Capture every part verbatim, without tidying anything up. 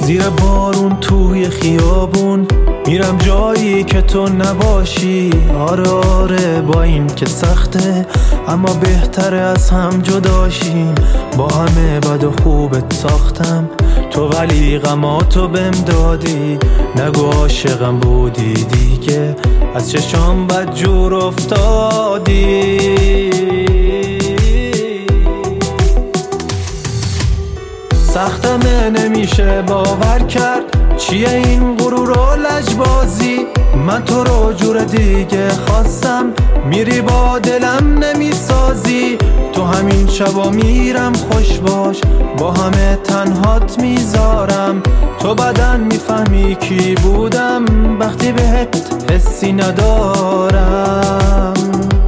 زیر بارون توی خیابون میرم جایی که تو نباشی. آره آره با این که سخته اما بهتره از هم جداشیم. با همه بد و خوبت ساختم تو ولی غماتو بهم دادی. نگو عاشقم بودی دیگه از چشام بد جور افتادی. سختمه نمیشه باور کرد چیه این غرور و لجبازی. من تو رو جور دیگه خواستم میری با دلم نمیسازی. تو همین شبا میرم خوش باش با همه تنهات میذارم. تو بعدن میفهمی کی بودم وقتی بهت حسی ندارم.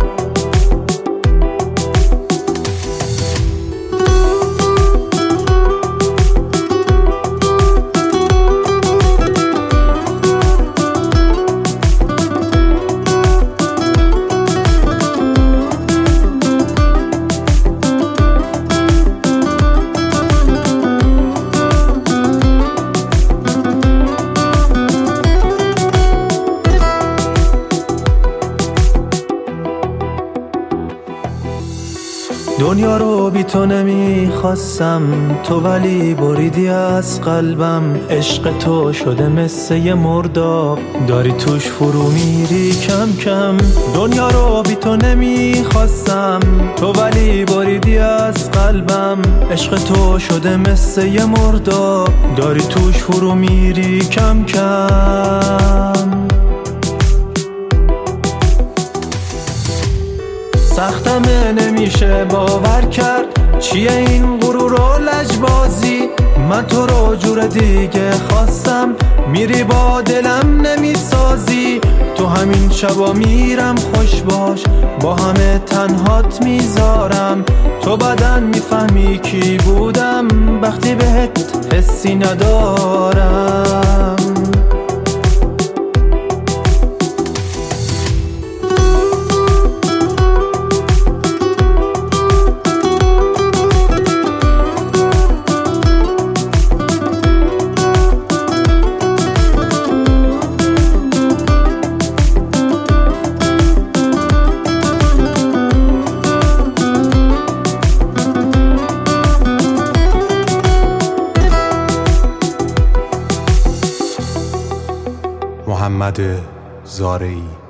دنیا رو بی تو نمیخواستم تو ولی بریدی از قلبم. عشق تو شده مثل یه مرداب داری توش فرو میری کم کم. دنیا رو بی تو نمیخواستم تو ولی بریدی از قلبم. عشق تو شده مثل یه مرداب داری توش فرو میری کم کم. سختمه نمیشه باور کرد چیه این غرور و لجبازی. من تو رو جور دیگه خواستم میری با دلم نمیسازی. تو همین شبا میرم خوش باش با همه تنهات میذارم. تو بعدن میفهمی کی بودم وقتی بهت حسی ندارم. محمد زارعی.